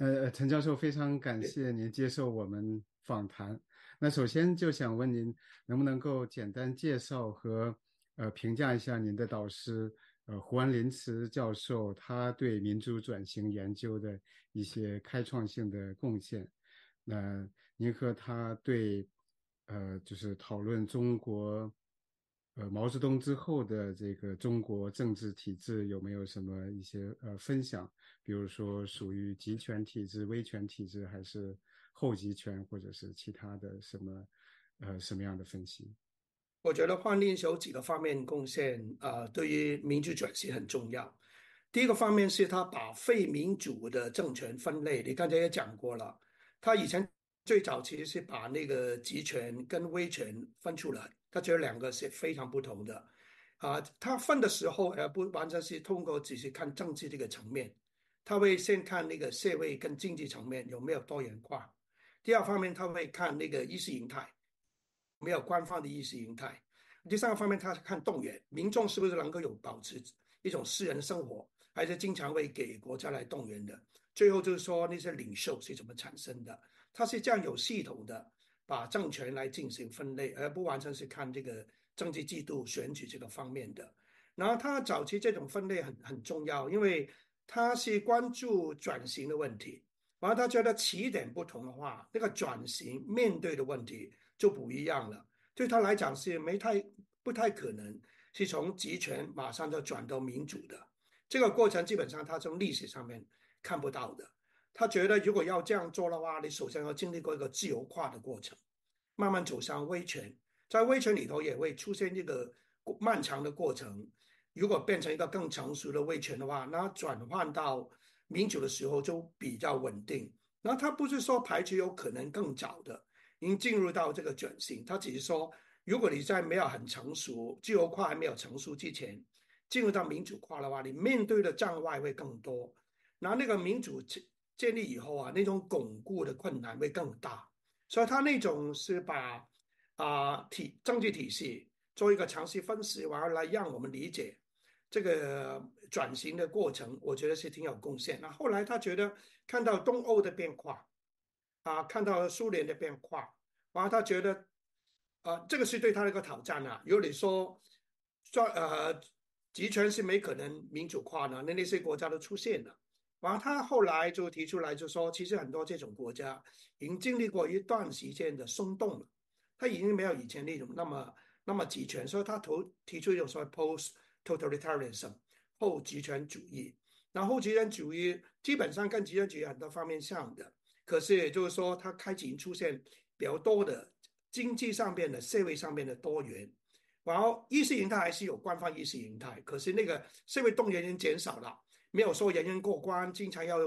陈教授，非常感谢您接受我们访谈。那首先就想问您，能不能够简单介绍和评价一下您的导师胡安林茨教授，他对民主转型研究的一些开创性的贡献？那您和他对就是讨论中国毛泽东之后的这个中国政治体制有没有什么一些分享？比如说属于集权体制、威权体制，还是后集权，或者是其他的什么样的分析？ 我觉得换令有几个方面贡献，对于民主转型很重要。第一个方面是他把非民主的政权分类，你刚才也讲过了，他以前最早其实是把那个集权跟威权分出来，他觉得两个是非常不同的。他分的时候，不完全是通过只是看政治这个层面，他会先看那个社会跟经济层面有没有多元化。第二方面，他会看那个意识形态。没有官方的意识形态。第三个方面，他是看动员民众是不是能够有保持一种私人生活，还是经常会给国家来动员的。最后就是说那些领袖是怎么产生的，他是这样有系统的把政权来进行分类，而不完全是看这个政治制度选举这个方面的。然后他早期这种分类很重要，因为他是关注转型的问题。然后他觉得起点不同的话，那个转型面对的问题就不一样了。对他来讲是不太可能是从集权马上就转到民主的，这个过程基本上他从历史上面看不到的。他觉得如果要这样做的话，你首先要经历过一个自由化的过程，慢慢走向威权，在威权里头也会出现一个漫长的过程。如果变成一个更成熟的威权的话，那转换到民主的时候就比较稳定。那他不是说排除有可能更早的，已经进入到这个转型，他只是说，如果你在没有很成熟、自由化还没有成熟之前，进入到民主化的话，你面对的障碍会更多。然后那个民主建立以后啊，那种巩固的困难会更大。所以他那种是把政治体系做一个详细分析，完了来让我们理解这个转型的过程，我觉得是挺有贡献。那后来他觉得看到东欧的变化看到苏联的变化，完了他觉得这个是对他的一个挑战啊。如果你说集权是没可能民主化的，那些国家都出现了。然后他后来就提出来就说，其实很多这种国家已经经历过一段时间的松动了，他已经没有以前那种那么集权，所以他提出一种所谓 post totalitarianism 后集权主义。然后后集权主义基本上跟集权主义很多方面像的，可是也就是说，它开始出现比较多的经济上面的、社会上面的多元。然后意识形态还是有官方意识形态，可是那个社会动员已经减少了，没有说人人过关，经常要用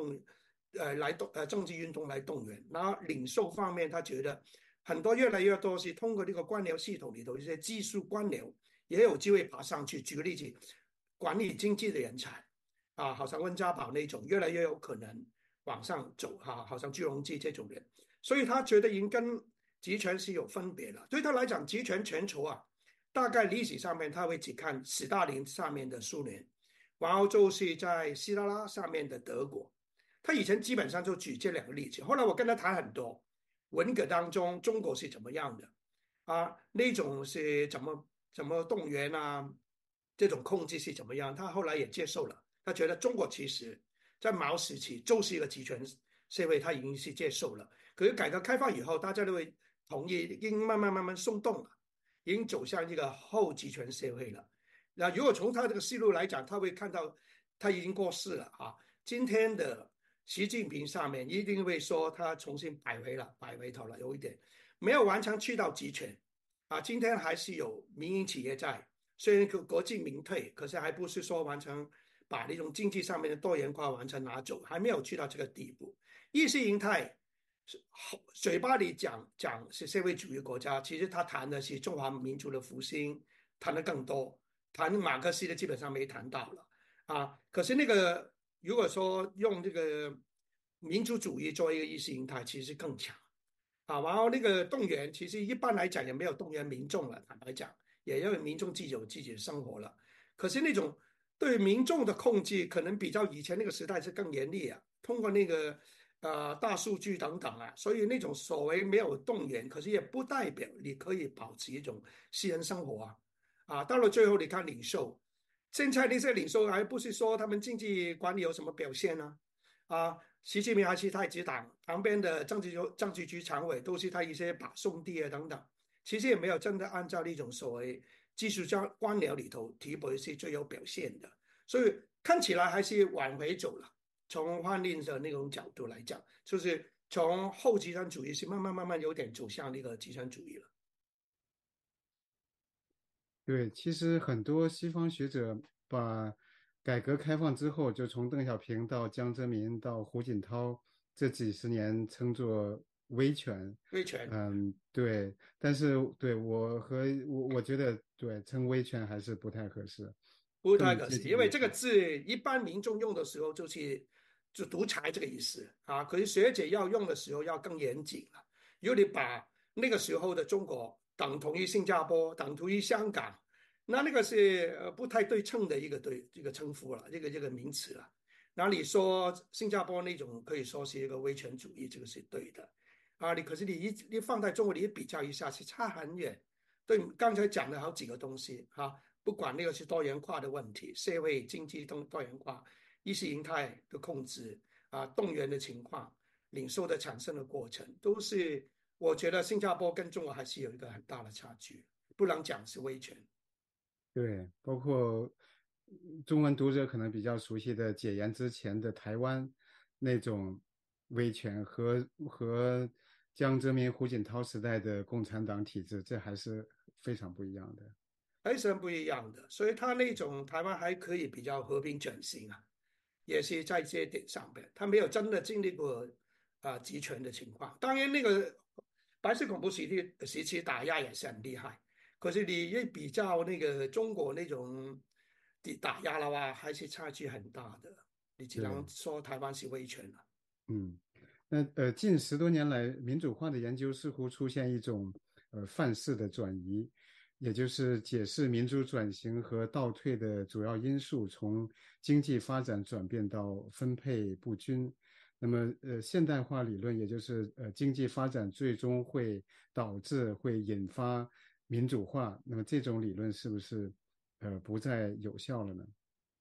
政治运动来动员。然后领袖方面，他觉得很多越来越多是通过这个官僚系统里头一些技术官僚也有机会爬上去。举个例子，管理经济的人才好像温家宝那种，越来越有可能往上走好像朱镕基这种人。所以他觉得已经跟集权是有分别了。对他来讲，集权全球大概历史上面他会只看斯大林上面的苏联，然后就是在希特拉上面的德国。他以前基本上就举这两个例子。后来我跟他谈很多，文革当中中国是怎么样的那种是怎么动员这种控制是怎么样，他后来也接受了。他觉得中国其实在毛时期就是一个集权社会，他已经是接受了。可是改革开放以后，大家都会同意，已经慢慢松动了，已经走向一个后集权社会了。那如果从他这个思路来讲，他会看到他已经过世了今天的习近平上面一定会说他重新摆回头了，有一点没有完全去到集权今天还是有民营企业在，虽然国进民退，可是还不是说完全把那种经济上面的多元化完全拿走，还没有去到这个地步。意识形态是嘴巴里讲是社会主义国家，其实他谈的是中华民族的复兴，谈的更多，谈马克思的基本上没谈到了可是那个如果说用这个民族主义作为一个意识形态，其实更强然后那个动员，其实一般来讲也没有动员民众了，坦白讲，也因为民众自己有自己的生活了。可是那种对民众的控制，可能比较以前那个时代是更严厉通过那个大数据等等啊，所以那种所谓没有动员，可是也不代表你可以保持一种私人生活到了最后你看领袖，现在那些领袖还不是说他们经济管理有什么表现呢？习近平还是太子党旁边的政治局常委都是他一些把兄弟等等，其实也没有真的按照那种所谓技术官僚里头提拔是最有表现的，所以看起来还是往回走了。从换令的那种角度来讲，就是从后极端主义是慢慢有点走向那个极端主义了。 对，其实很多西方学者把改革开放之后，就从邓小平到江泽民到胡锦涛这几十年称作威权。 威权对，但是我觉得对称威权还是不太合适， 不太更接可惜，因为这个近威权。 字一般民众用的时候就独裁这个意思可是学者要用的时候要更严谨了。如果你把那个时候的中国等同于新加坡，等同于香港，那个是不太对称的这个称呼了，这个名词了。那你说新加坡那种可以说是一个威权主义，这个是对的可是你放在中国，你一比较一下是差很远。对，刚才讲了好几个东西不管那个是多元化的问题，社会经济多元化，意识形态的控制动员的情况，领袖的产生的过程，都是我觉得新加坡跟中国还是有一个很大的差距，不能讲是威权。 对，包括中文读者可能比较熟悉的解严之前的台湾那种威权和江泽民、胡锦涛时代的共产党体制，这还是非常不一样的。 还是很不一样的，所以他那种台湾还可以比较和平转型也是在这一点上面，他没有真的经历过集权的情况。当然，那个白色恐怖时期打压也是很厉害，可是你一比较那个中国那种的打压的话，还是差距很大的。你只能对， 说台湾是威权了。 嗯。那近10多年来，民主化的研究似乎出现一种范式的转移，也就是解释民主转型和倒退的主要因素，从经济发展转变到分配不均。那么现代化理论，也就是经济发展最终会引发民主化，那么这种理论是不是不再有效了呢？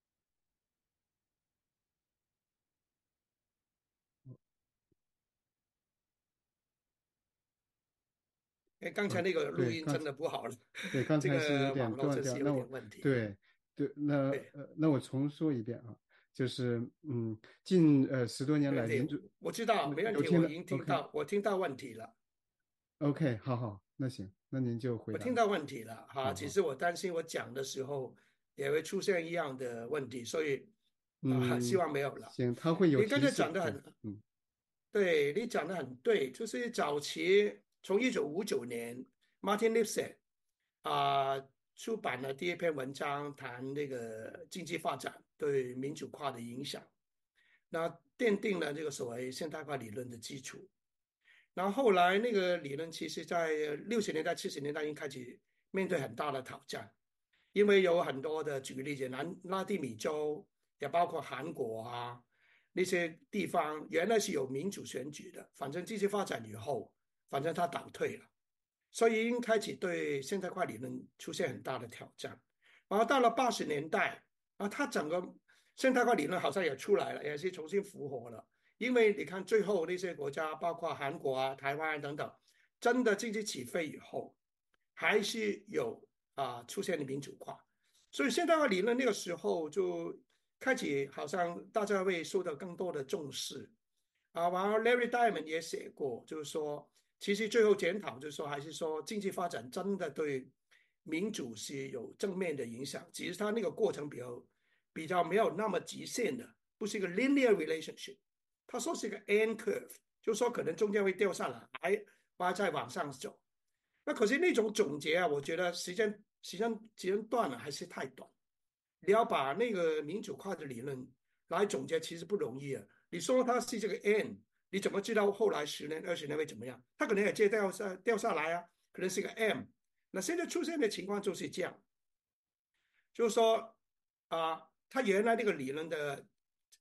刚才那个录对， 音真的不好了， 刚这才是有个网点断掉， 络真是有点问题。 对对， 对那我重说一遍就是近10多年来， 对对，我知道，没问题， 有听的我已经听 ，OK 到，我听到问题了。 OK，好好，那行，那您就回答， 我听到问题了只好好， 是我担心我讲的时候也会出现一样的问题，所以希嗯， 望没有了。 行，他会有你刚才提示，对， 讲的很对，你讲的很对，就是早期从1959年，Martin Lipset 出版了第一篇文章，谈那个经济发展对民主化的影响，那奠定了这个所谓现代化理论的基础。然后后来那个理论其实在60年代、70年代已经开始面对很大的挑战，因为有很多的，举个例子，拉丁美洲也包括韩国那些地方，原来是有民主选举的，反正经济发展以后，反正它倒退了，所以已经开始对现代化理论出现很大的挑战。然后到了80年代它整个现代化理论好像也出来了，也是重新复活了。因为你看最后那些国家，包括韩国台湾等等，真的经济起飞以后，还是有出现了民主化，所以现代化理论那个时候就开始好像大家会受到更多的重视完了 Larry Diamond 也写过，就是说其实最后检讨就是说还是说经济发展真的对民主是有正面的影响，只是它那个过程比较没有那么极限的，不是一个 linear relationship。他说是一个 N curve，就是说可能中间会掉下来，还再往上走。那可是那种总结我觉得时间段了还是太短。你要把那个民主化的理论来总结，其实不容易你说它是这个 N，你怎么知道后来10年、20年会怎么样？它可能也接掉下来可能是个 M。那现在出现的情况就是这样，就是说它原来那个理论的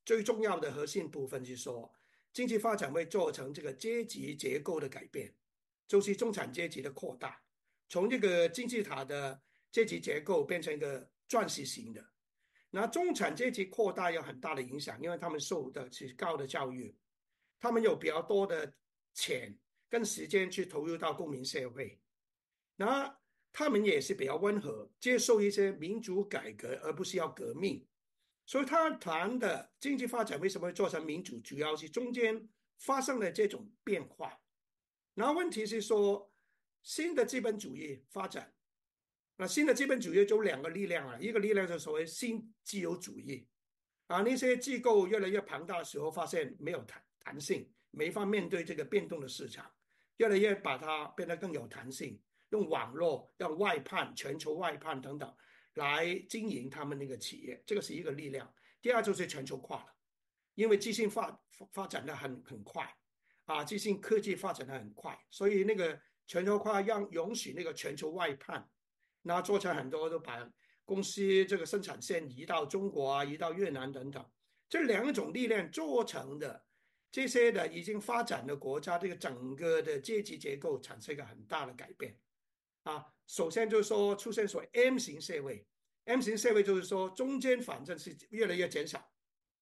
最重要的核心部分是说，经济发展会做成这个阶级结构的改变，就是中产阶级的扩大，从这个金字塔的阶级结构变成一个钻石型的。那中产阶级扩大有很大的影响，因为他们受的是高的教育，他们有比较多的钱跟时间去投入到公民社会，那他们也是比较温和，接受一些民主改革，而不是要革命。所以他谈的经济发展为什么会做成民主，主要是中间发生了这种变化。然后问题是说，新的资本主义发展，那新的资本主义就有两个力量啊，一个力量就是所谓新自由主义啊，那些机构越来越庞大的时候，发现没有弹性，没法面对这个变动的市场，越来越把它变得更有弹性，用网络、用外判、全球外判等等来经营他们那个企业，这个是一个力量。第二就是全球化了，因为资讯发展的很快啊，资讯科技发展的很快，所以那个全球化让允许那个全球外判，那做成很多都把公司这个生产线移到中国啊，移到越南等等，这两种力量做成的这些的已经发展的国家，这个整个的阶级结构产生一个很大的改变啊。首先就是说出现所谓 M 型社会，M 型社会就是说中间反正是越来越减少，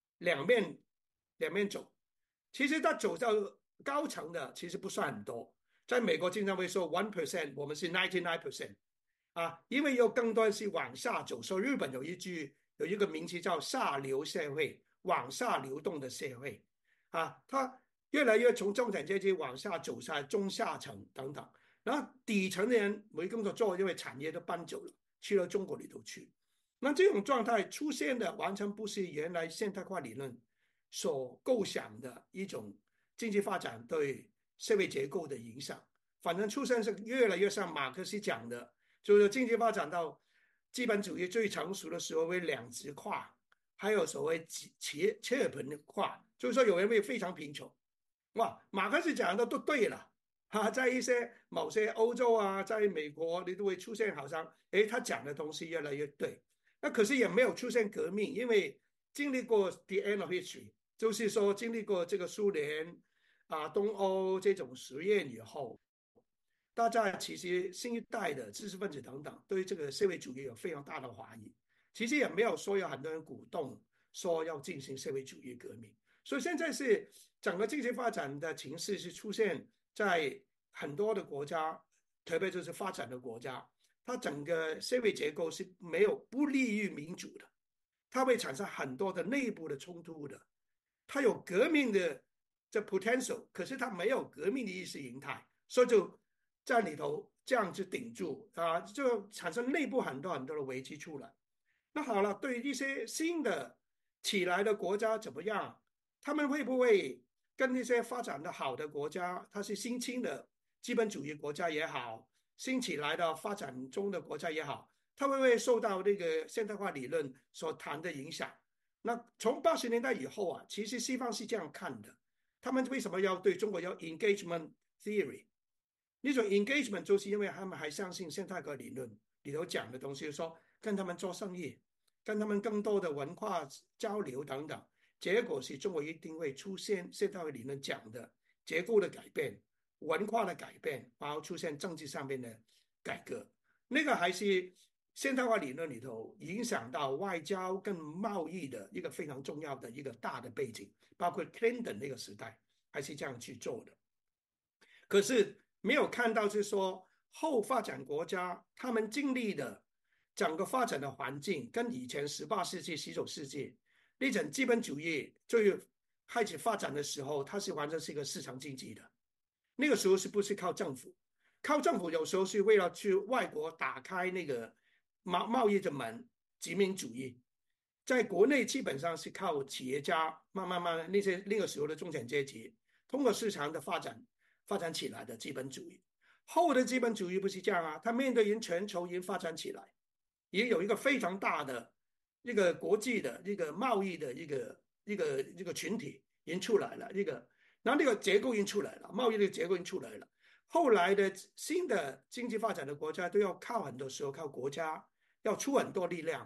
两面走。其实它走到高层的其实不算很多，在美国经常会说 1%，我们是99%啊，因为有更多是往下走。所以日本有一个名词叫下流社会，往下流动的社会啊，它越来越从中产阶级往下走下中下层等等，然后底层的人没工作做，因为产业都搬走了，去了中国里头去。那这种状态出现的完全不是原来现代化理论所构想的一种经济发展对社会结构的影响，反正出现是越来越像马克思讲的，就是经济发展到资本主义最成熟的时候为两极化，还有所谓切尔盆化，就是说有人会非常贫穷。哇，马克思讲的都对了哈，在某些欧洲啊，在美国，你都会出现好像，诶，他讲的东西越来越对。那可是也没有出现革命，因为经历过 the end of history，就是说经历过这个苏联啊、东欧这种实验以后，大家其实新一代的知识分子等等，对这个社会主义有非常大的怀疑。其实也没有说有很多人鼓动说要进行社会主义革命。所以现在是整个经济发展的情势是出现在很多的国家，特别就是发展的国家，它整个社会结构是没有不利于民主的，它会产生很多的内部的冲突的。它有革命的这 potential，可是它没有革命的意识形态，所以就在里头这样子顶住啊，就产生内部很多很多的危机出来。那好了，对于一些新的起来的国家怎么样？他们会不会跟那些发展的好的国家，它是新兴的资本主义国家也好，新起来的发展中的国家也好，它会不会受到这个现代化理论所谈的影响？那从80年代以后啊，其实西方是这样看的，他们为什么要对中国要 engagement theory？那种 engagement 就是因为他们还相信现代化理论里头讲的东西，就是说跟他们做生意，跟他们更多的文化交流等等。结果是中国一定会出现现代化理论讲的结构的改变、文化的改变，然后出现政治上面的改革。那个还是现代化理论里头影响到外交跟贸易的一个非常重要的一个大的背景，包括 Clinton 那个时代还是这样去做的。可是没有看到是说后发展国家他们经历的整个发展的环境跟以前18世纪、19世纪那种资本主义最开始发展的时候，它是完全是一个市场经济的。那个时候是不是靠政府？靠政府有时候是为了去外国打开那个贸易的门，殖民主义。在国内基本上是靠企业家慢那些那个时候的中产阶级通过市场的发展起来的资本主义。后的资本主义不是这样啊，它面对全球已经发展起来，也有一个非常大的一个国际的一个贸易的一个群体已经出来了，然后那个结构已经出来了，贸易的结构已经出来了。后来的新的经济发展的国家都要靠很多时候靠国家要出很多力量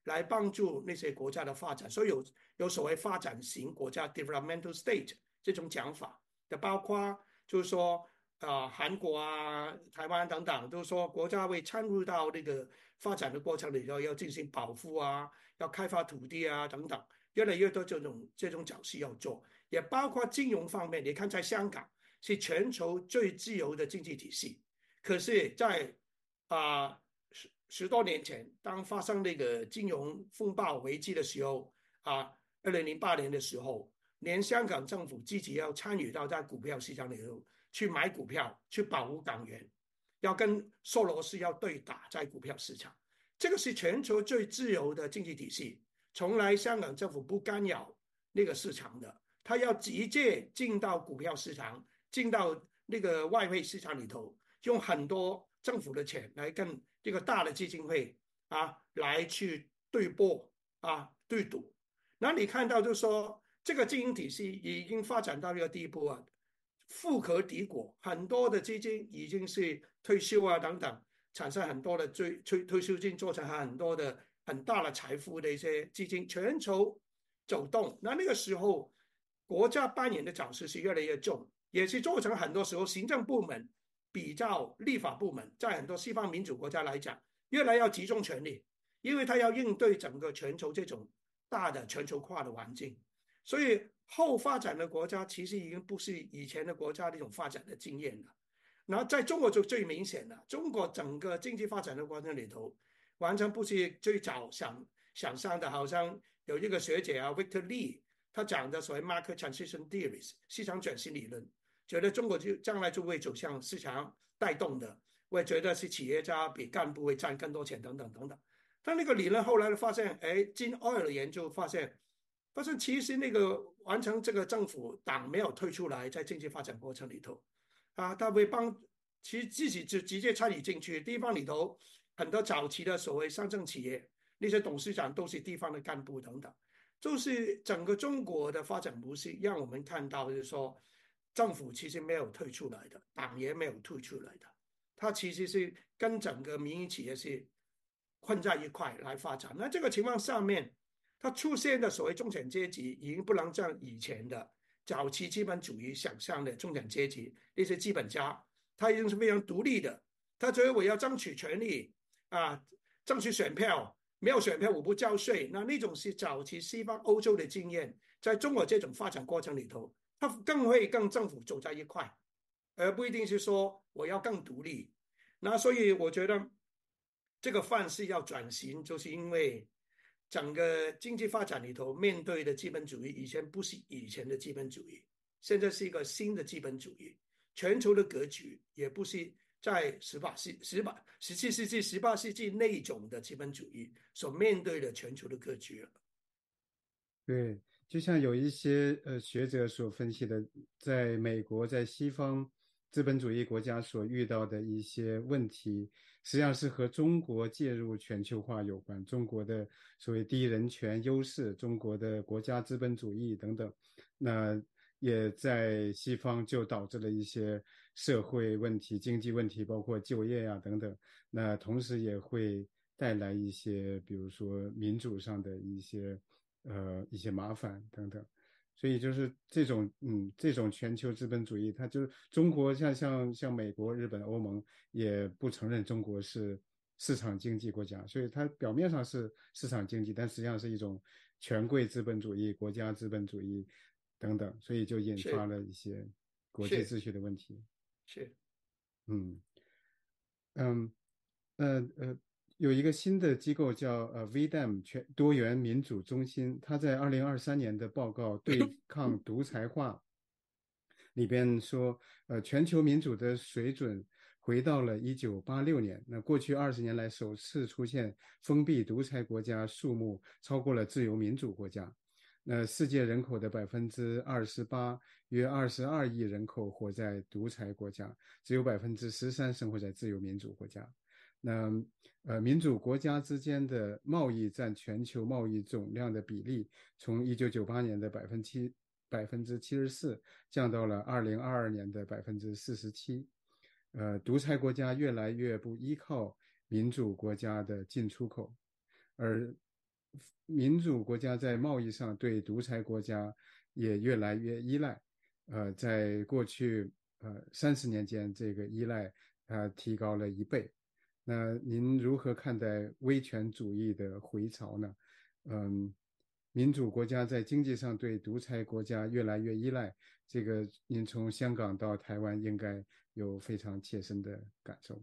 来帮助那些国家的发展，所以有所谓发展型国家 （developmental state） 这种讲法的，包括就是说韩国啊、台湾等等，都说国家会参入到那个发展的过程里头，要进行保护啊，要开发土地啊等等，越来越多这种角色要做，也包括金融方面。你看，在香港是全球最自由的经济体系，可是在，十多年前，当发生那个金融风暴危机的时候2008年的时候，连香港政府自己要参与到在股票市场里头去买股票，去保护港元，要跟索罗斯要对打在股票市场。这个是全球最自由的经济体系，从来香港政府不干扰那个市场的，他要直接进到股票市场，进到那个外汇市场里头，用很多政府的钱来跟这个大的基金会来去对波对赌。那你看到就是说，这个经营体系已经发展到一个地步富可敌国，很多的基金已经是退休等等，产生很多的退休金，做成很多的很大的财富的一些基金，全球走动。那个时候，国家扮演的角色是越来越重，也是做成很多时候行政部门比较立法部门，在很多西方民主国家来讲，越来要集中权力，因为他要应对整个全球这种大的全球化的环境。所以后发展的国家其实已经不是以前的国家那种发展的经验了。然后在中国就最明显了，中国整个经济发展的过程里头，完全不是最早想象的，好像有一个学姐Victor Lee，他讲的所谓 market transition theories 市场转型理论，觉得中国将来就会走向市场带动的，我也觉得是企业家比干部会赚更多钱等等等等。但那个理论后来发现，经 oil 的研究发现其实那个完成这个政府党没有退出来，在经济发展过程里头他会其实自己就直接参与进去。地方里头很多早期的所谓上证企业，那些董事长都是地方的干部等等，就是整个中国的发展模式让我们看到，就是说政府其实没有退出来的，党也没有退出来的，它其实是跟整个民营企业是混在一块来发展。那这个情况下面，它出现的所谓中产阶级已经不能像以前的早期资本主义想象的中产阶级那些资本家，他已经是非常独立的。他觉得我要争取权利争取选票，没有选票我不交税。那种是早期西方欧洲的经验，在中国这种发展过程里头，他更会跟政府走在一块，而不一定是说我要更独立。那所以我觉得这个范式要转型，就是因为整个经济发展里头面对的资本主义，以前不是以前的资本主义，现在是一个新的资本主义。全球的格局也不是在17世纪、18世纪那种的资本主义所面对的全球的格局了。 对，就像有一些学者所分析的，在美国在西方资本主义国家所遇到的一些问题，实际上是和中国介入全球化有关。中国的所谓第一人权优势，中国的国家资本主义等等，那也在西方就导致了一些社会问题、经济问题，包括就业等等。那同时也会带来一些，比如说民主上的一些麻烦等等。所以就是这种全球资本主义，它就是中国像美国、日本、欧盟也不承认中国是市场经济国家，所以它表面上是市场经济，但实际上是一种权贵资本主义、国家资本主义等等，所以就引发是了一些国际是秩序的问题。 是。 嗯嗯有一个新的机构叫VDAM 多元民主中心，它在2023年的报告《对抗独裁化》里边说，全球民主的水准回到了1986年。那过去20年来首次出现封闭独裁国家数目超过了自由民主国家。那世界人口的28%，约22亿人口活在独裁国家，只有13%生活在自由民主国家。那民主国家之间的贸易占全球贸易总量的比例，从1998年的74%降到了2022年的47%。独裁国家越来越不依靠民主国家的进出口，而民主国家在贸易上对独裁国家也越来越依赖。在过去30年间，这个依赖提高了1倍。那您如何看待威权主义的回潮呢？嗯，民主国家在经济上对独裁国家越来越依赖，这个您从香港到台湾应该有非常切身的感受。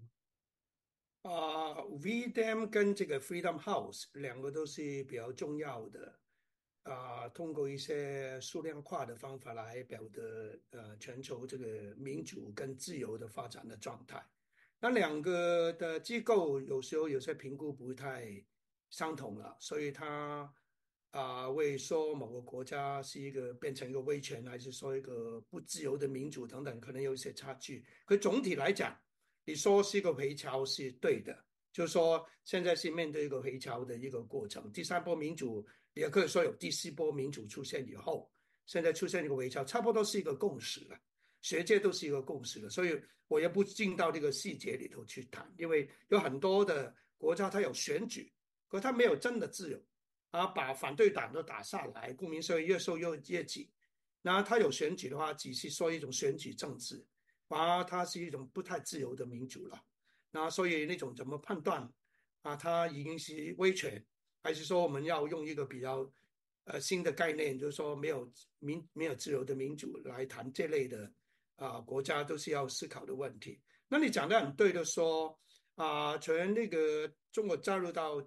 VDM 跟这个 Freedom House 两个都是比较重要的通过一些数量化的方法来表得全球这个民主跟自由的发展的状态。那两个的机构有时候有些评估不太相同了，所以它会说某个国家是变成一个威权，还是说一个不自由的民主等等，可能有一些差距。可总体来讲，你说是一个回潮是对的，就是说现在是面对一个回潮的一个过程。第三波民主也可以说有第四波民主出现以后，现在出现一个回潮，差不多是一个共识了。学界都是一个共识了，所以我也不进到这个细节里头去谈，因为有很多的国家它有选举，可它没有真的自由把反对党都打下来，公民社会越受越紧。那它有选举的话，只是说一种选举政治，它是一种不太自由的民主了。那所以那种怎么判断它已经是威权，还是说我们要用一个比较新的概念，就是说没有自由的民主来谈这类的国家都是要思考的问题。那你讲的很对的说从那个中国加入到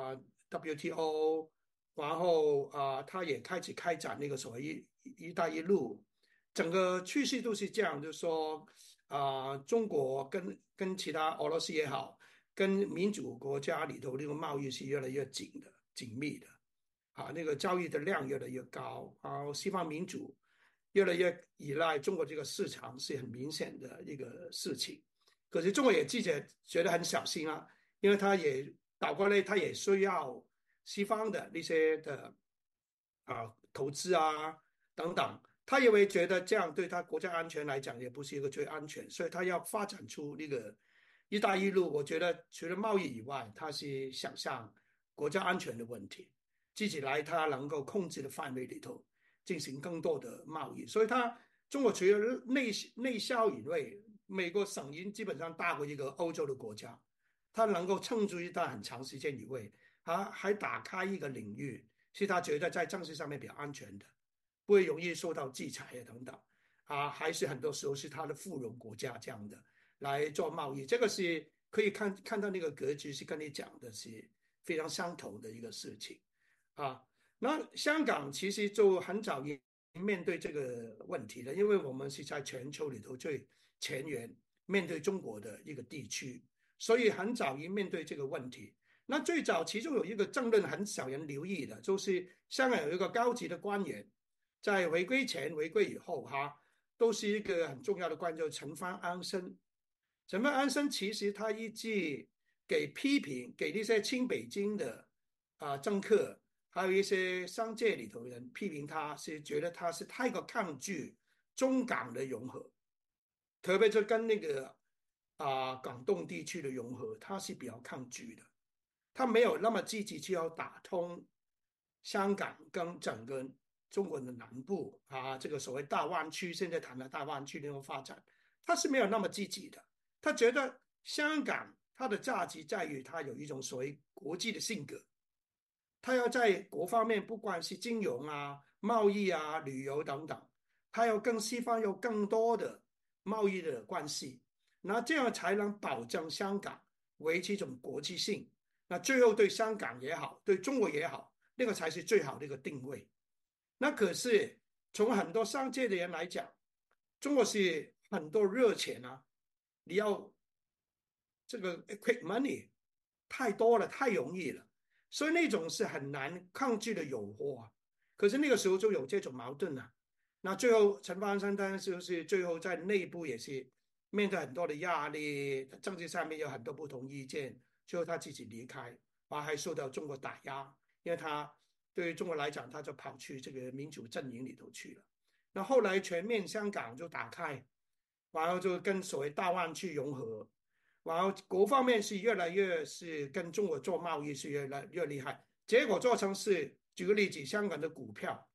WTO，然后他也开始开展那个所谓一带一路，整个趋势都是这样，就是说中国跟其他俄罗斯也好，跟民主国家里头那个贸易是越来越紧密的那个交易的量越来越高西方民主越来越依赖中国这个市场是很明显的一个事情。可是中国也觉得很小心因为他也倒过来，他也需要西方的那些的投资等等，他也会觉得这样对他国家安全来讲也不是一个最安全，所以他要发展出那个“一带一路”。我觉得除了贸易以外，他是想象国家安全的问题，自己来他能够控制的范围里头进行更多的贸易。所以中国除了内销以外，美国省银基本上大过一个欧洲的国家，他能够撑住一段很长时间以外，他还打开一个领域。是他觉得在政治上面比较安全的，不会容易受到制裁等等还是很多时候是他的附庸国家这样的来做贸易，这个是可以看到那个格局是跟你讲的是非常相同的一个事情啊。那香港其实就很早已面对这个问题了，因为我们是在全球里头最前沿面对中国的一个地区，所以很早已面对这个问题。那最早其中有一个政论很少人留意的，就是香港有一个高级的官员，在回归前、回归以后，都是一个很重要的官，就是陈方安生。陈方安生其实他一直给那些亲北京的政客，还有一些商界里头的人批评他，是觉得他是太过抗拒中港的融合，特别是跟那个广东地区的融合，他是比较抗拒的。他没有那么积极去要打通香港跟整个中国的南部这个所谓大湾区，现在谈的大湾区那种发展，他是没有那么积极的。他觉得香港它的价值在于它有一种所谓国际的性格，他要在国方面，不管是金融贸易旅游等等，他要跟西方有更多的贸易的关系，那这样才能保证香港维持一种国际性。那最后对香港也好，对中国也好，那个才是最好的一个定位。那可是从很多商界的人来讲，中国是很多热钱你要这个 quick money 太多了，太容易了，所以那种是很难抗拒的诱惑可是那个时候就有这种矛盾那最后陈方安生当然就是最后在内部也是面对很多的压力，政治上面有很多不同意见，最后他自己离开，还受到中国打压，因为他对于中国来讲，他就跑去这个民主阵营里头去了。那后来全面香港就打开，然后就跟所谓大湾区融合，然后国方面是越来越是跟中国做贸易是越来越厉害， 结果做成是，举个例子，香港的股票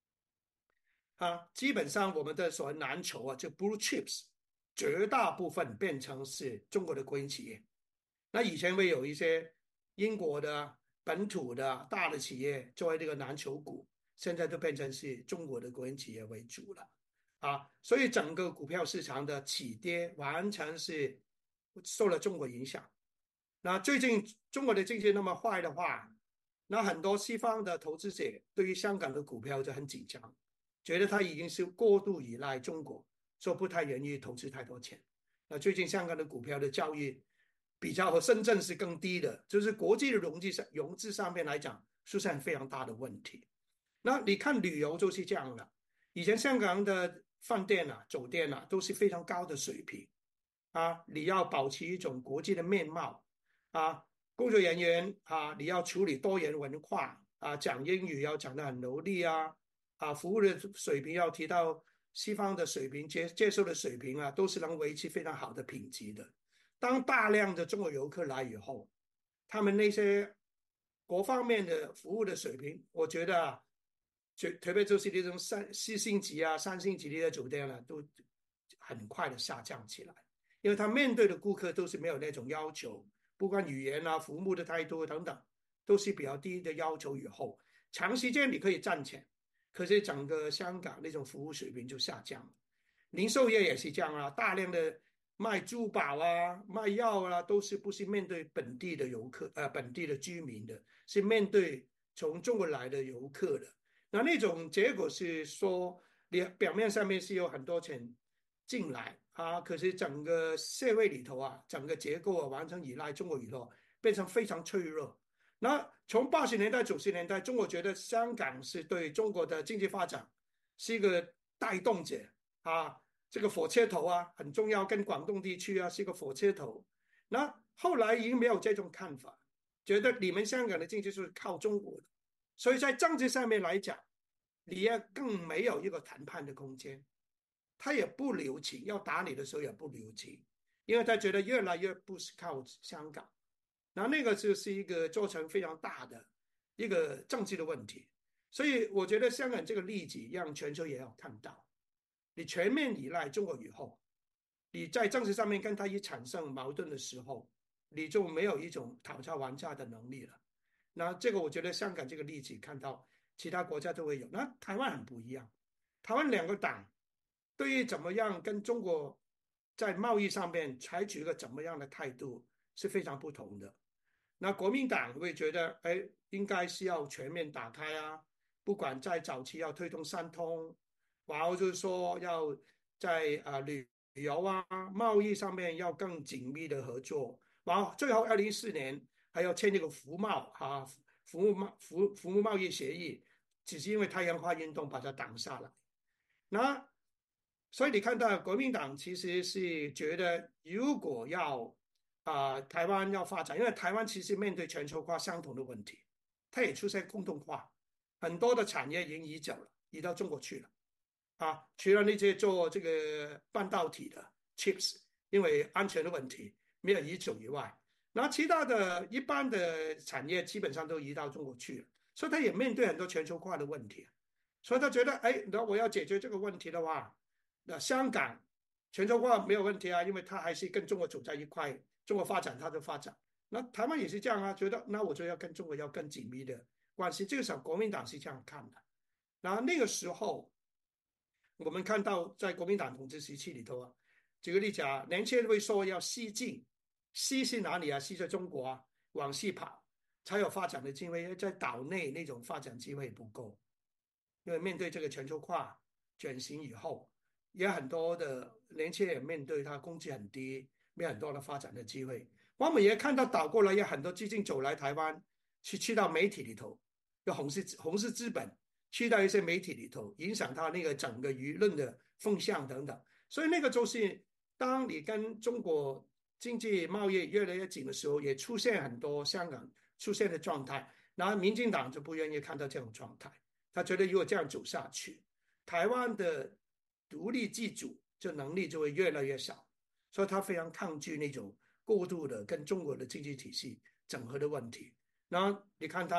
基本上我们的所谓蓝筹就 blue chips，绝大部分变成是中国的国营企业。那以前会有一些英国的本土的大的企业作为这个蓝筹股，现在都变成是中国的国营企业为主了所以整个股票市场的起跌完全是受了中国影响。那最近中国的经济那么坏的话，那很多西方的投资者对于香港的股票就很紧张，觉得它已经是过度依赖中国，所以不太愿意投资太多钱。那最近香港的股票的交易比较和深圳是更低的，就是国际的融资上面来讲出现非常大的问题。那你看旅游就是这样的，以前香港的饭店酒店都是非常高的水平你要保持一种国际的面貌工作人员你要处理多元文化讲英语要讲得很流利服务的水平要提到西方的水平，接受的水平都是能维持非常好的品质的。当大量的中国游客来以后，他们那些各方面的服务的水平，我觉得特别就是那种4星级3星级的酒店都很快的下降起来，因为他面对的顾客都是没有那种要求，不管语言服务的态度等等，都是比较低的要求。以后长时间你可以赚钱，可是整个香港那种服务水平就下降了。零售业也是这样大量的卖珠宝卖药都是不是面对本地的游客本地的居民的，是面对从中国来的游客的。那种结果是说，你表面上面是有很多钱进来可是整个社会里头整个结构完全依赖中国以后，变成非常脆弱。那从80年代、90年代，中国觉得香港是对中国的经济发展是一个带动者这个火车头很重要，跟广东地区是一个火车头。那后来已经没有这种看法，觉得你们香港的经济是靠中国的，所以在政治上面来讲，你也更没有一个谈判的空间。他也不留情，要打你的时候也不留情，因为他觉得越来越不是靠香港。那个就是一个做成非常大的一个政治的问题。所以我觉得香港这个例子让全球也要看到，你全面依赖中国以后，你在政治上面跟他一产生矛盾的时候，你就没有一种讨价还价的能力了。那这个我觉得香港这个例子看到其他国家都会有，那台湾很不一样。台湾两个党对于怎么样跟中国在贸易上面采取一个怎么样的态度是非常不同的。那国民党会觉得，应该是要全面打开不管在早期要推动三通，然后就是说要在旅游贸易上面要更紧密的合作，然后最后2014年还要签这个服贸服务贸易协议，只是因为太阳花运动把它挡下来。那所以你看到国民党其实是觉得，如果要台湾要发展，因为台湾其实面对全球化相同的问题，它也出现共同化，很多的产业已经移走了，移到中国去了除了那些做这个半导体的 chips，因为安全的问题没有移走以外，然后其他的一般的产业基本上都移到中国去了，所以他也面对很多全球化的问题。所以他觉得，那我要解决这个问题的话，那香港全球化没有问题因为它还是跟中国走在一块，中国发展它就发展。那台湾也是这样觉得那我就要跟中国要更紧密的关系。这个时候国民党是这样看的。然后那个时候，我们看到在国民党统治时期里头举个例子年轻人会说要西进，西是哪里西在中国往西跑才有发展的机会，在岛内那种发展机会不够。因为面对这个全球化转型以后，也很多的年轻人面对他工资很低，没有很多的发展的机会。我们也看到倒过来，有很多资金走来台湾，去到媒体里头，有红十资本去到一些媒体里头，影响他那个整个舆论的风向等等。所以那个就是当你跟中国经济贸易越来越紧的时候，也出现很多香港出现的状态，然后民进党就不愿意看到这种状态。他觉得如果这样走下去，台湾的独立自主这能力就会越来越少，所以他非常抗拒那种过度的跟中国的经济体系整合的问题。然后你看他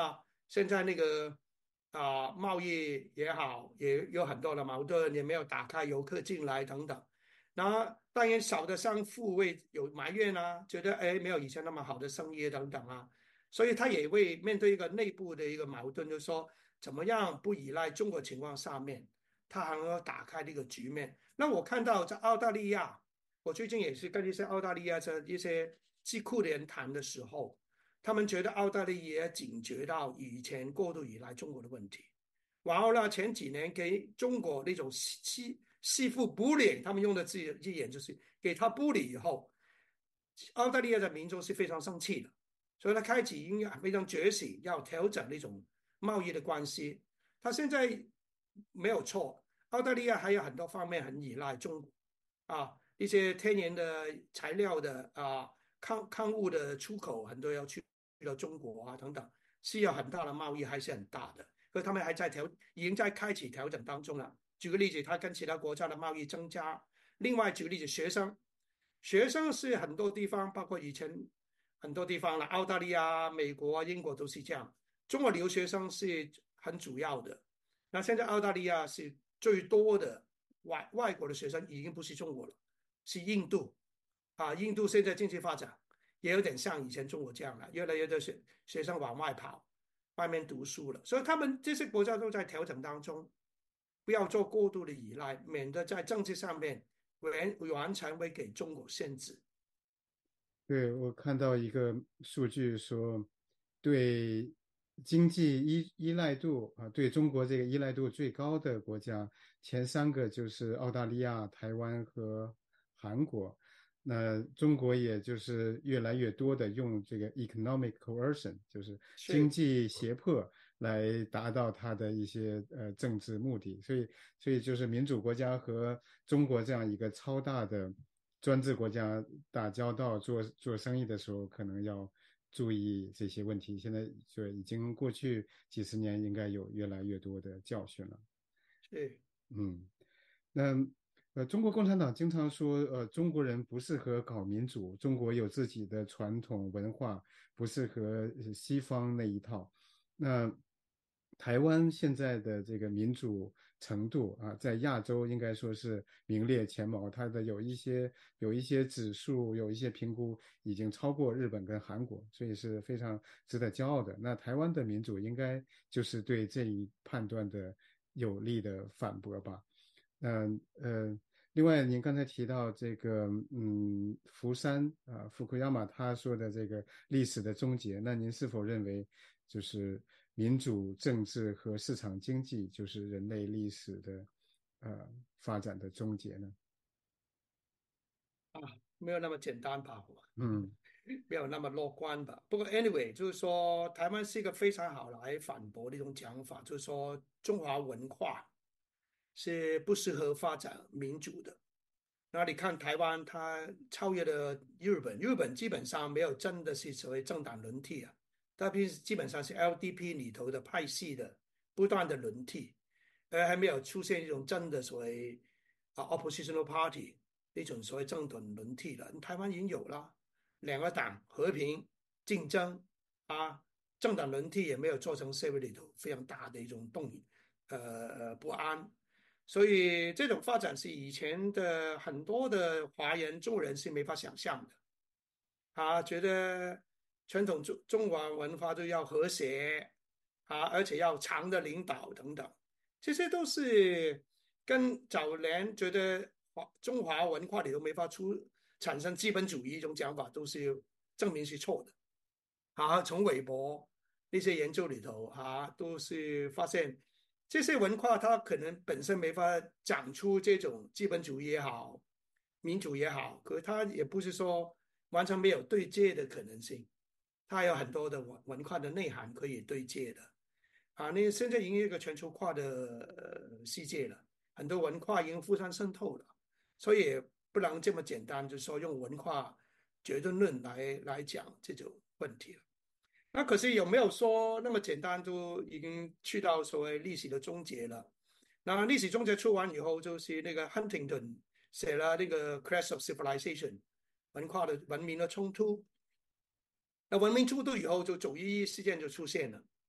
现在那个贸易也好，也有很多的矛盾，也没有打开游客进来等等。然后当然小的商户会有埋怨啊，觉得哎没有以前那么好的生意等等啊，所以他也会面对一个内部的一个矛盾，就是说怎么样不依赖中国情况下面，他还能够打开这个局面。那我看到在澳大利亚，我最近也是跟一些澳大利亚的一些智库的人谈的时候。他们觉得澳大利亚也警觉到以前过度依赖中国的问题，然后呢，前几年给中国那种媳妇补脸，他们用的字眼就是给他补理以后，澳大利亚的民众是非常生气的，所以他开启应该非常觉醒，要调整那种贸易的关系。他现在没有错，澳大利亚还有很多方面很依赖中国一些天然的材料的矿物的出口，很多要去到中国等等，是有很大的贸易还是很大的。可是他们还在已经在开启调整当中了。举个例子，他跟其他国家的贸易增加。另外举个例子，学生是很多地方，包括以前很多地方了，澳大利亚、美国、英国都是这样。中国留学生是很主要的。那现在澳大利亚是最多的外国的学生，已经不是中国了，是印度印度现在经济发展也有点像以前中国这样了，越来越多学生往外跑，外面读书了。所以他们这些国家都在调整当中，不要做过度的依赖，免得在政治上面完全会给中国限制。 对，我看到一个数据说，对经济依赖度对中国这个依赖度最高的国家，前三个就是澳大利亚、台湾和韩国。那中国也就是越来越多的用这个 economic coercion，就是经是济胁迫来达到它的一些政治目的。所以就是民主国家和中国这样一个超大的专制国家打交道、做生意的时候，可能要注意这些问题。现在就已经过去几十年，应该有越来越多的教训了。 是嗯，那中国共产党经常说，中国人不适合搞民主，中国有自己的传统文化，不适合西方那一套。那台湾现在的这个民主程度在亚洲应该说是名列前茅，它的有一些指数，有一些评估已经超过日本跟韩国，所以是非常值得骄傲的。那台湾的民主应该就是对这一判断的有力的反驳吧。另外，您刚才提到这个，福山福库亚马他说的这个历史的终结，那您是否认为，就是民主政治和市场经济就是人类历史的发展的终结呢？ 啊，没有那么简单吧？ 嗯， 没有那么乐观吧。不过 anyway，就是说台湾是一个非常好来反驳的一种讲法，就是说中华文化是不适合发展民主的。那你看台湾，它超越了日本，日本基本上没有真的是所谓政党轮替特别是基本上是 LDP 里头的派系的不断的轮替，而还没有出现一种真的所谓oppositional party 那种所谓政党轮替的。台湾已经有了两个党和平竞争政党轮替也没有做成社会里头非常大的一种不安。所以这种发展是以前的很多的华人中国人是没法想象的觉得传统中华文化都要和谐而且要长的领导等等，这些都是跟早年觉得中华文化里头没法产生资本主义一种讲法，都是证明是错的从韦伯那些研究里头都是发现这些文化它可能本身没法长出这种资本主义也好，民主也好，可它也不是说完全没有对接的可能性，它有很多的文化的内涵可以对接的那现在已经有一个全球化的世界了，很多文化已经互相渗透了，所以不能这么简单，就是说用文化决定论来讲这种问题了。那可是有没有说那么简单就已经去到所谓历史的终结了？那历史终结出完以后，就是那个 Huntington 写了那个《Crash of Civilization》文明的冲突。那文明冲突以后，就911事件就出现了。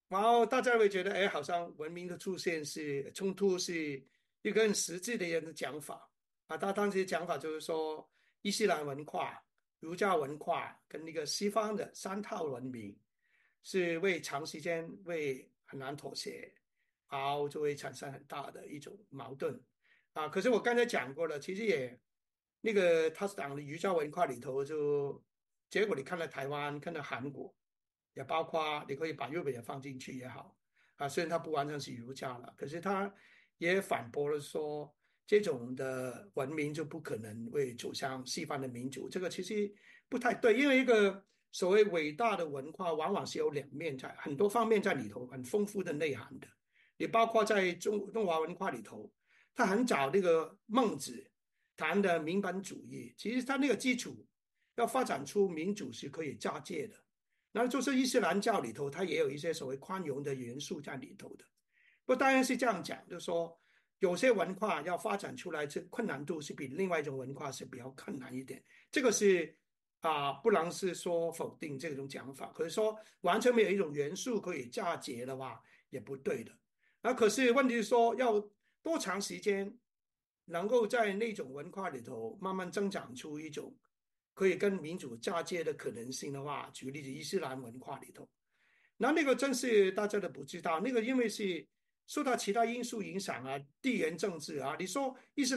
然后大家会觉得，哎，好像文明的出现是冲突，是一个很实际的一个讲法啊。他当时讲法就是说，伊斯兰文化、儒家文化跟那个西方的三套文明是为长时间为很难妥协，然后就会产生很大的一种矛盾啊。可是我刚才讲过了，其实也那个他是讲的儒家文化里头就，结果你看到台湾，看到韩国。也包括你可以把日本也放进去也好啊，虽然它不完全是儒家了，可是他也反驳了说，这种的文明就不可能会走向西方的民主，这个其实不太对，因为一个所谓伟大的文化，往往是有两面在很多方面在里头，很丰富的内涵的。你包括在中华文化里头，他很早那个孟子谈的民本主义，其实他那个基础要发展出民主是可以嫁接的。那就是伊斯兰教里头，它也有一些所谓宽容的元素在里头的。不，当然是这样讲，就是说有些文化要发展出来，这困难度是比另外一种文化是比较困难一点。这个是不能是说否定这种讲法，可是说完全没有一种元素可以嫁接的话，也不对的。可是问题是说，要多长时间能够在那种文化里头慢慢增长出一种可以跟民主嫁接的可能性的话，举个例子，伊斯兰文化里头，那个真是大家都不知道，那个因为是受到其他因素影响啊，地缘政治啊。你说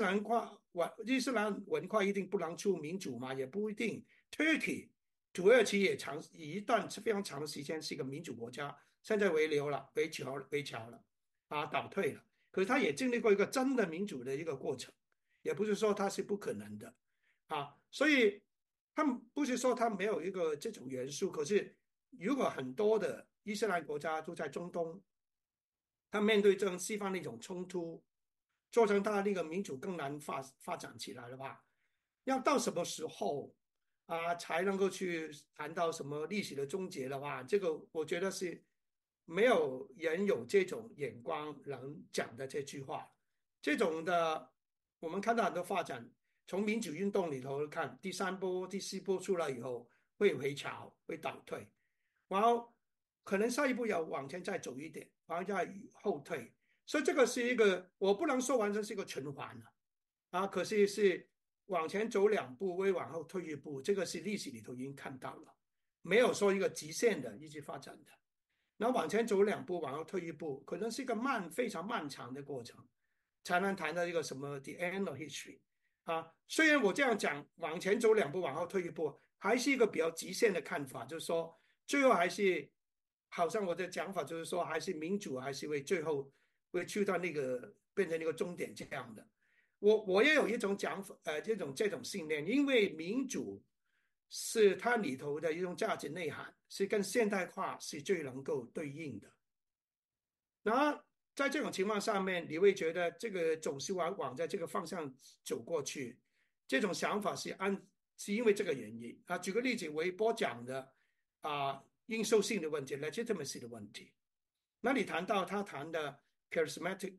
伊斯兰文化一定不能出民主吗？也不一定。土耳其也一段非常长的时间是一个民主国家，现在回流了，回侨了倒退了。可是他也经历过一个真的民主的一个过程，也不是说它是不可能的所以他们不是说他没有一个这种元素，可是如果很多的伊斯兰国家都在中东，他面对这种西方的一种冲突，造成他那个民主更难发展起来的话，要到什么时候才能够去谈到什么历史的终结的话，这个我觉得是没有人有这种眼光能讲的这句话。这种的，我们看到很多发展，从民主运动里头看，第三波、第四波出来以后会回潮，会倒退，然后可能下一步要往前再走一点，然后再后退。所以这个是一个，我不能说完全是一个循环了可是往前走两步，会往后退一步，这个是历史里头已经看到了，没有说一个极限的一直发展的。那往前走两步，往后退一步，可能是一个非常漫长的过程，才能谈到一个什么 the end of history 虽然我这样讲，往前走两步，往后退一步，还是一个比较极限的看法，就是说，最后还是好像我的讲法就是说，还是民主还是会最后会去到那个变成那个终点这样的。我也有一种讲法，这种信念，因为民主是它里头的一种价值内涵，是跟现代化是最能够对应的。那在这种情况下面，你会觉得这个总是往在这个方向走过去，这种想法是因为这个原因举个例子，韦伯讲的应受性的问题 （legitimacy 的问题），那你他谈的 charismatic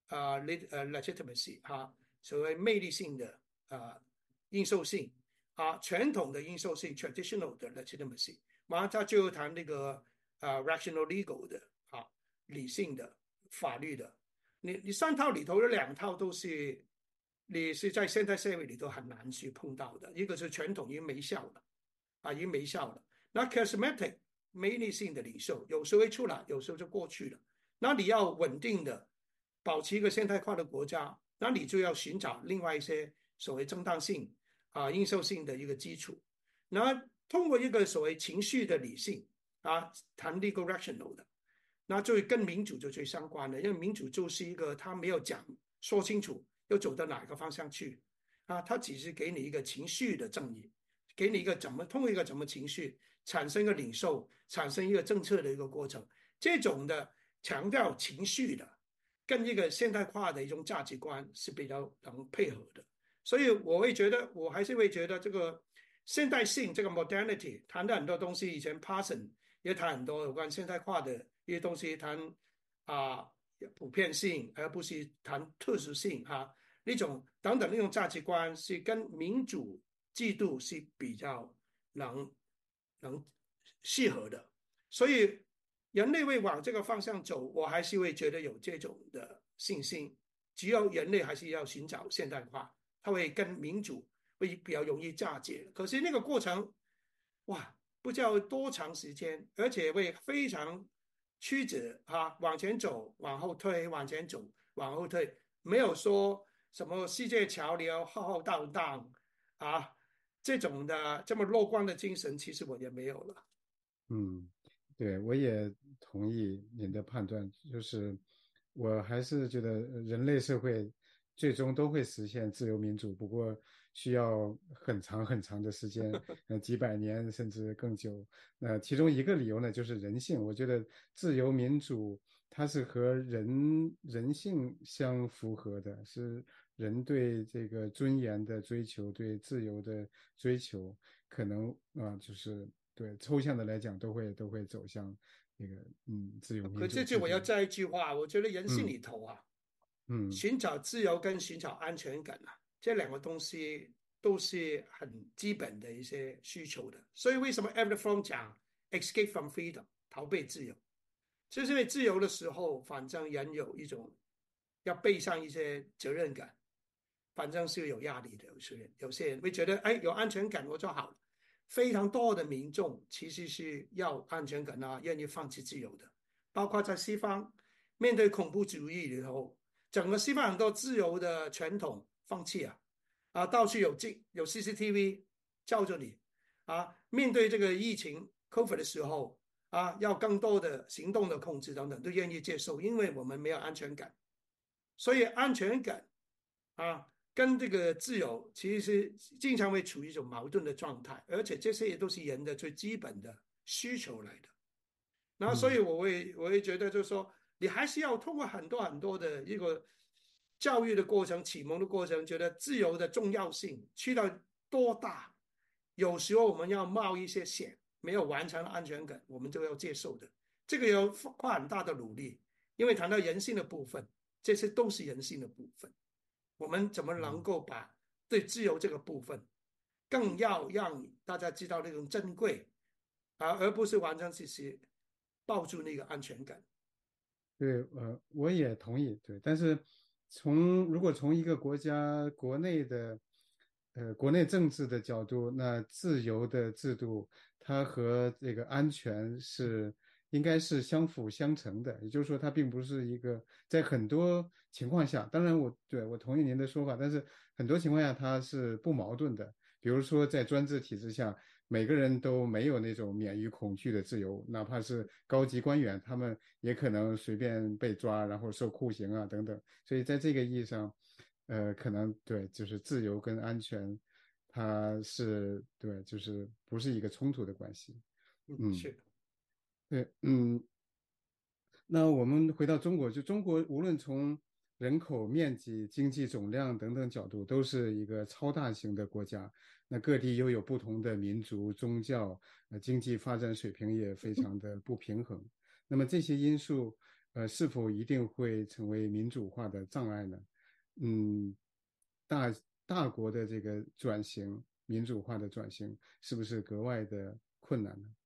legitimacy 所谓魅力性的应受性传统的应受性 traditional 的 legitimacy， 完了他就谈那个rational legal 的理性的法律的。你三套里头的两套都是你是在现代社会里头很难去碰到的，一个是传统已经没效了已经没效了。那 charismatic 魅力性的领袖有时候会出来，有时候就过去了。那你要稳定的保持一个现代化的国家，那你就要寻找另外一些所谓正当性应受性的一个基础。那通过一个所谓情绪的理性谈 legal rational 的，那就跟民主就最相关的，因为民主就是一个他没有说清楚要走到哪个方向去他只是给你一个情绪的正义，给你一个通过一个怎么情绪产生一个领受，产生一个政策的一个过程。这种的强调情绪的，跟一个现代化的一种价值观是比较能配合的。所以我还是会觉得这个现代性，这个 modernity 谈的很多东西，以前 Parson 也谈很多有关现代化的一些东西，谈啊普遍性，而不是谈特殊性那种等等那种价值观是跟民主制度是比较能适合的。所以人类会往这个方向走，我还是会觉得有这种的信心。只要人类还是要寻找现代化，它会跟民主会比较容易嫁接。可是那个过程，哇，不知道多长时间，而且会非常曲折啊，往前走，往后退，往前走，往后退，没有说什么世界潮流浩浩荡荡啊这种的这么乐观的精神，其实我也没有了。 嗯，对，我也同意您的判断，就是我还是觉得人类社会最终都会实现自由民主，不过需要很长很长的时间，几百年甚至更久。那其中一个理由呢，就是人性。我觉得自由民主它是和人性相符合的，是人对这个尊严的追求，对自由的追求。可能就是对抽象的来讲，都会走向那个自由民可这主制度。 就我要再一句话，我觉得人性嗯里头啊， 嗯寻找自由跟寻找安全感啊，这两个东西都是很基本的一些需求的。所以为什么 Eric Fromm 讲 escape from freedom 逃避自由，就是因为自由的时候，反正人有一种要背上一些责任感，反正是有压力的。有些人会觉得，哎，有安全感我就好了。非常多的民众其实是要安全感啊，愿意放弃自由的，包括在西方面对恐怖主义里头，整个西方很多自由的传统放弃到处有 CCTV 照着你面对这个疫情 COVID 的时候要更多的行动的控制等等都愿意接受，因为我们没有安全感，所以安全感跟这个自由其实是经常会处于一种矛盾的状态，而且这些也都是人的最基本的需求来的。然后，所以嗯。 我会觉得，就是说，你还是要通过很多很多的一个教育的过程、启蒙的过程，觉得自由的重要性去到多大。有时候我们要冒一些险，没有完成安全感，我们就要接受的。这个要花很大的努力，因为谈到人性的部分，这些都是人性的部分。我们怎么能够把对自由这个部分，更要让大家知道那种珍贵而不是完全只是抱住那个安全感。 对，我也同意，对，但是如果从一个国家国内政治的角度，那自由的制度它和这个安全应该是相辅相成的，也就是说，它并不是一个在很多情况下，当然我同意您的说法，但是很多情况下它是不矛盾的。比如说，在专制体制下，每个人都没有那种免于恐惧的自由，哪怕是高级官员，他们也可能随便被抓，然后受酷刑啊等等。所以在这个意义上，可能对，就是自由跟安全，它是对，就是不是一个冲突的关系。嗯， 是。 对，那我们回到中国，就中国无论从人口面积、经济总量等等角度，都是一个超大型的国家。那各地又有不同的民族、宗教，经济发展水平也非常的不平衡。那么这些因素，是否一定会成为民主化的障碍呢？嗯，大大国的这个转型，民主化的转型，是不是格外的困难呢？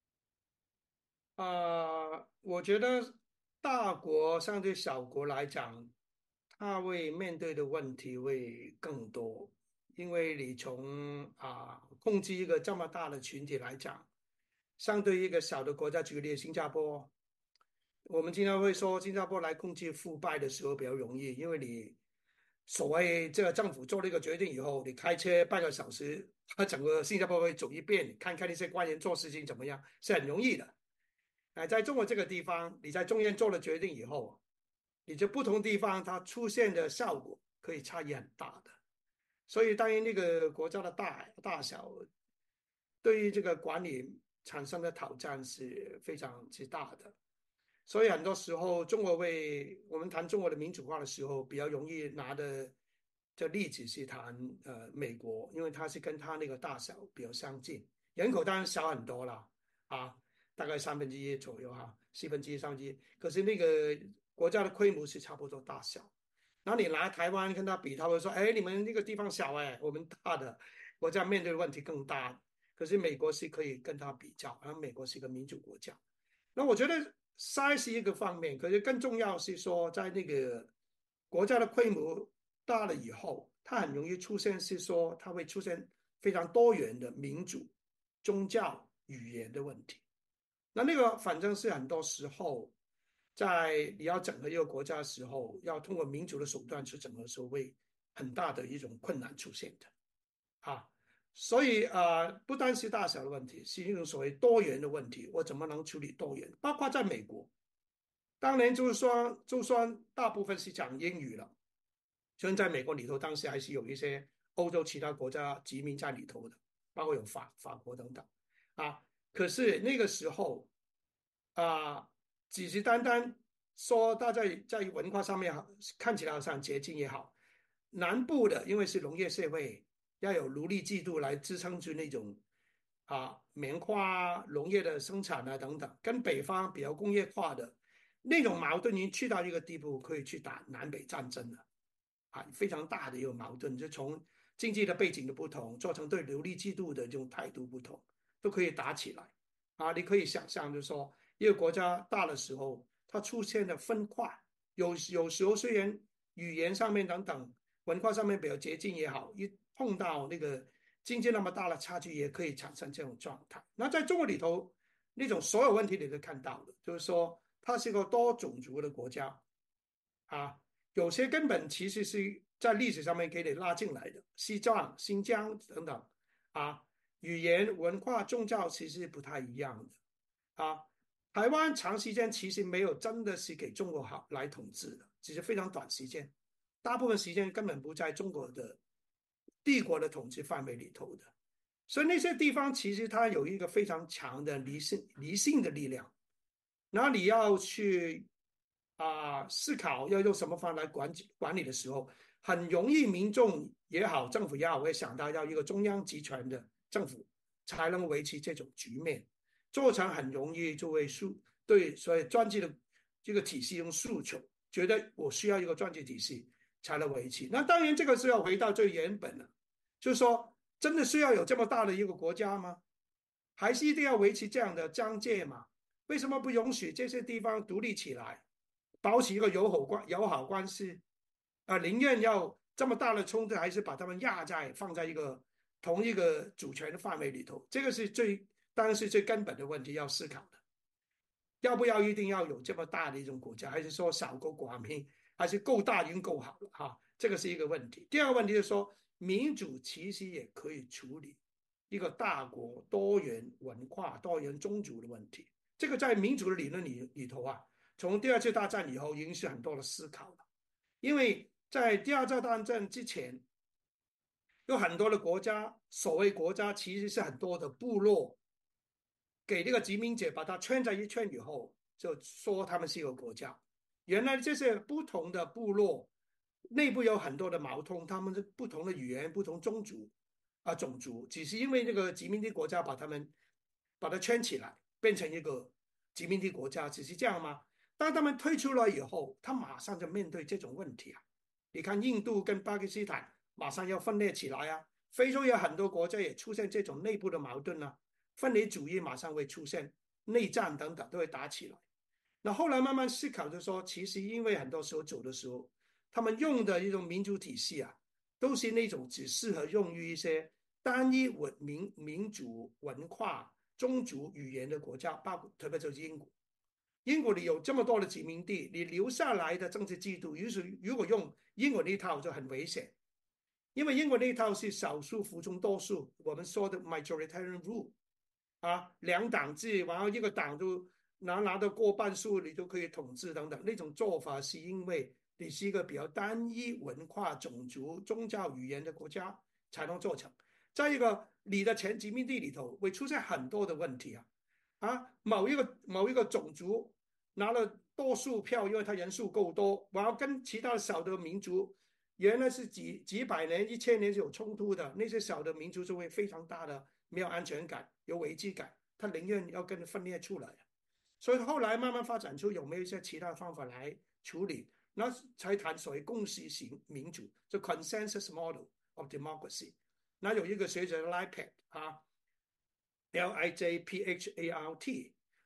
我觉得大国相对小国来讲，它会面对的问题会更多，因为你从控制一个这么大的群体来讲，相对于一个小的国家，举个例，新加坡，我们经常会说新加坡来控制腐败的时候比较容易，因为你所谓这个政府做了一个决定以后，你开车半个小时，他整个新加坡会走一遍，看看那些官员做事情怎么样，是很容易的。在中国这个地方，你在中央做了决定以后，你在不同地方它出现的效果可以差异很大的。所以，当然那个国家的大小，对于这个管理产生的挑战是非常之大的。所以很多时候，我们谈中国的民主化的时候，比较容易拿的这例子是谈美国，因为它是跟它那个大小比较相近，人口当然小很多了啊，大概1/3左右4分之一、1/3，可是那个国家的规模是差不多大小。然后你拿台湾跟他比，他会说：“哎，你们那个地方小我们大的国家面对的问题更大。”可是美国是可以跟他比较，然后美国是一个民主国家。 那我觉得 size 是一个方面，可是更重要是说，在那个国家的规模大了以后，它很容易出现是说，它会出现非常多元的民主、宗教、语言的问题。那个反正是很多时候，在你要整合一个国家的时候，要通过民主的手段去整合的时候，会很大的一种困难出现的啊。所以不单是大小的问题，是一种所谓多元的问题。我怎么能处理多元？包括在美国，当年就算大部分是讲英语了，虽然在美国里头，当时还是有一些欧洲其他国家殖民在里头的，包括有法国等等啊。可是那个时候只是单单说大家在文化上面看起来好像接近也好，南部的因为是农业社会，要有奴隶制度来支撑住那种棉花农业的生产啊等等，跟北方比较工业化的那种矛盾已经去到一个地步，可以去打南北战争了非常大的一个矛盾，就从经济的背景的不同，造成对奴隶制度的这种态度不同，都可以打起来你可以想象，就是说一个国家大的时候，它出现了分化，有时候虽然语言上面等等文化上面比较接近也好，一碰到那个经济那么大的差距，也可以产生这种状态。那在中国里头，那种所有问题你都看到的，就是说它是一个多种族的国家有些根本其实是在历史上面给你拉进来的，西藏、新疆等等啊，语言、文化、宗教其实不太一样的台湾长时间其实没有真的是给中国好来统治的，只是非常短时间，大部分时间根本不在中国的帝国的统治范围里头的，所以那些地方其实它有一个非常强的理性的力量。然后你要去思考要用什么方法来管理的时候，很容易民众也好，政府也好，会想到要一个中央集权的政府才能维持这种局面，做成很容易就会对所以专制的这个体系用诉求，觉得我需要一个专制体系才能维持。那当然这个是要回到最原本的，就是说真的需要有这么大的一个国家吗？还是一定要维持这样的疆界吗？为什么不允许这些地方独立起来，保持一个友好关系？宁愿要这么大的冲突，还是把他们放在同一个主权的范围里头？这个是当然是最根本的问题要思考的。要不要一定要有这么大的一种国家，还是说小国寡民，还是够大已经够好了这个是一个问题。第二个问题就是说，民主其实也可以处理一个大国多元文化、多元宗族的问题。这个在民主的理论里头从第二次大战以后已经是很多的思考了。因为在第二次大战之前，有很多的国家，所谓国家其实是很多的部落给这个殖民者把它圈在一圈以后，就说他们是一个国家。原来这些不同的部落内部有很多的矛盾，他们是不同的语言、不同种族，只是因为这个殖民地国家把它圈起来，变成一个殖民地国家，只是这样吗？当他们退出了以后，他马上就面对这种问题你看印度跟巴基斯坦马上要分裂起来非洲有很多国家也出现这种内部的矛盾分离主义马上会出现，内战等等都会打起来。那后来慢慢思考，就说其实因为很多时候走的时候，他们用的一种民主体系都是那种只适合用于一些单一民主文化、宗族语言的国家，包括特别就是英国。英国里有这么多的殖民地，你留下来的政治制度，如果用英国那一套就很危险，因为英国那一套是少数服从多数，我们说的 majoritarian rule 两党制，然后一个党就拿到过半数，你就可以统治等等。那种做法是因为你是一个比较单一文化、种族、宗教、语言的国家才能做成。再一个，你的前殖民地里头会出现很多的问题某一个种族拿了多数票，因为他人数够多，然后跟其他小的民族原来是几百年、1000年是有冲突的，那些小的民族就会非常大的没有安全感、有危机感，他宁愿要跟分裂出来。所以后来慢慢发展出有没有一些其他方法来处理，那才谈所谓共识型民主，就 consensus model of democracy。有一个学者 Lipert Lijpert，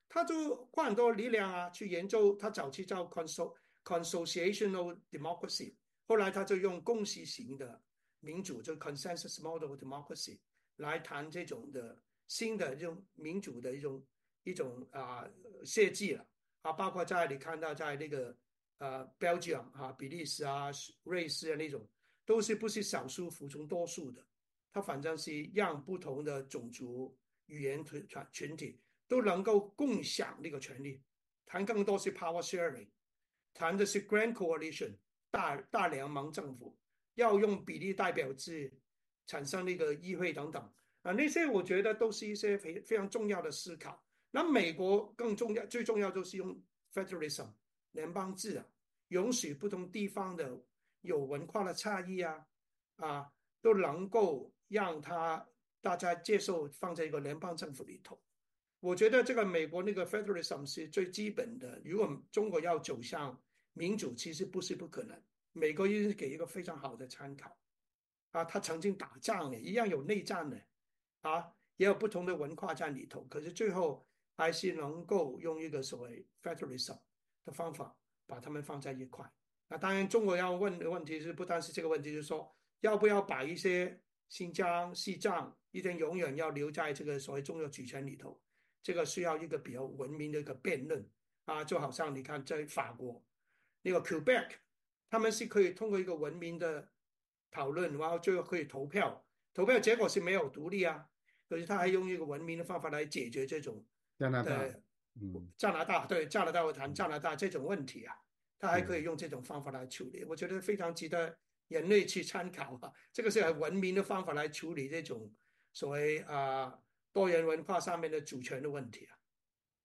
他就花很多力量啊去研究，他早期叫 consociational democracy，后来他就用共识型的民主，就 consensus model democracy 来谈这种的新的这种民主的一种设计了啊，包括在你看到在那个Belgium 啊、比利时啊、瑞士啊那种，都是不是少数服从多数的，它反正是让不同的种族、语言群体都能够共享那个权利，谈更多是 power sharing，谈的是 Grand Coalition 大联盟政府，要用比例代表制产生那个议会等等啊，那些我觉得都是一些非常重要的思考。那美国更重要，最重要就是用 federalism 联邦制啊，允许不同地方的有文化的差异啊都能够让大家接受放在一个联邦政府里头。我觉得这个美国那个 federalism 是最基本的。如果中国要走向民主，其实不是不可能。美国一定是给一个非常好的参考啊，他曾经打仗呢，一样有内战呢，啊，也有不同的文化在里头，可是最后还是能够用一个所谓 federalism 的方法把他们放在一块。那当然，中国要问的问题是不单是这个问题，就是说要不要把一些新疆、西藏一定永远要留在这个所谓中国主权里头。这个需要一个比较文明的一个辩论啊，就好像你看在法国那个 Quebec，他们是可以通过一个文明的讨论，然后最后可以投票，投票结果是没有独立啊，可是他还用一个文明的方法来解决这种加拿大， 的嗯， 加拿大对加拿大我谈加嗯， 拿大这种问题啊，他还可以对， 用这种方法来处理，我觉得非常值得人类去参考啊，这个是很文明的方法来处理这种所谓多元文化上面的主权的问题啊。